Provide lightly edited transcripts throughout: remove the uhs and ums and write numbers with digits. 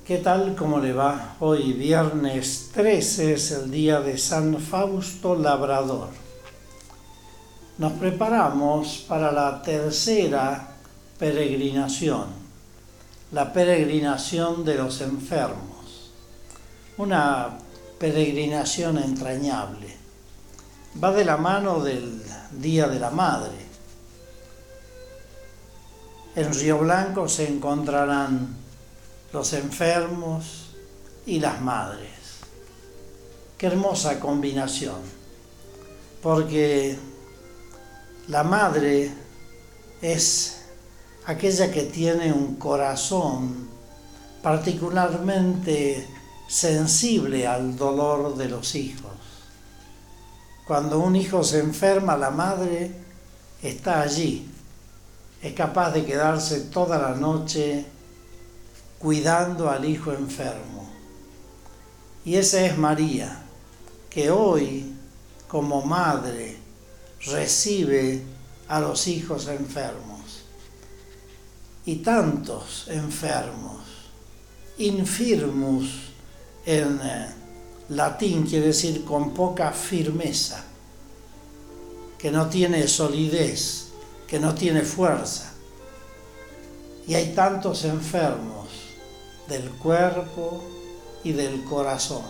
¿Qué tal? ¿Cómo le va? Hoy viernes 13 es el día de San Fausto Labrador. Nos preparamos para la tercera peregrinación, la peregrinación de los enfermos. Una peregrinación entrañable. Va de la mano del Día de la Madre. En Río Blanco se encontrarán los enfermos y las madres. Qué hermosa combinación, porque la madre es aquella que tiene un corazón particularmente sensible al dolor de los hijos. Cuando un hijo se enferma, la madre está allí, es capaz de quedarse toda la noche cuidando al hijo enfermo. Y esa es María, que hoy, como madre, recibe a los hijos enfermos. Y tantos enfermos, infirmus en latín quiere decir con poca firmeza, que no tiene solidez, que no tiene fuerza. Y hay tantos enfermos del cuerpo y del corazón,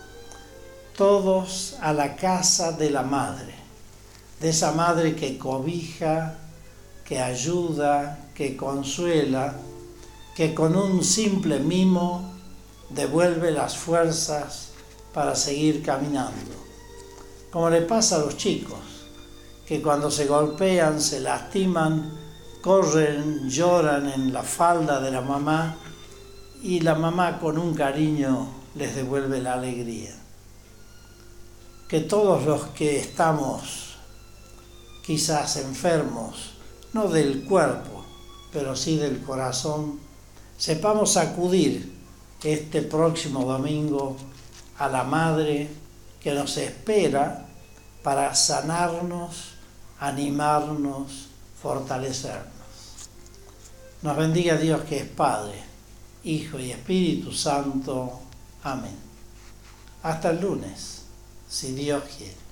todos a la casa de la madre, de esa madre que cobija, que ayuda, que consuela, que con un simple mimo devuelve las fuerzas para seguir caminando. Como le pasa a los chicos, que cuando se golpean, se lastiman, corren, lloran en la falda de la mamá, y la mamá con un cariño les devuelve la alegría. Que todos los que estamos quizás enfermos, no del cuerpo, pero sí del corazón, sepamos acudir este próximo domingo a la Madre que nos espera para sanarnos, animarnos, fortalecernos. Nos bendiga Dios que es Padre, Hijo y Espíritu Santo. Amén. Hasta el lunes, si Dios quiere.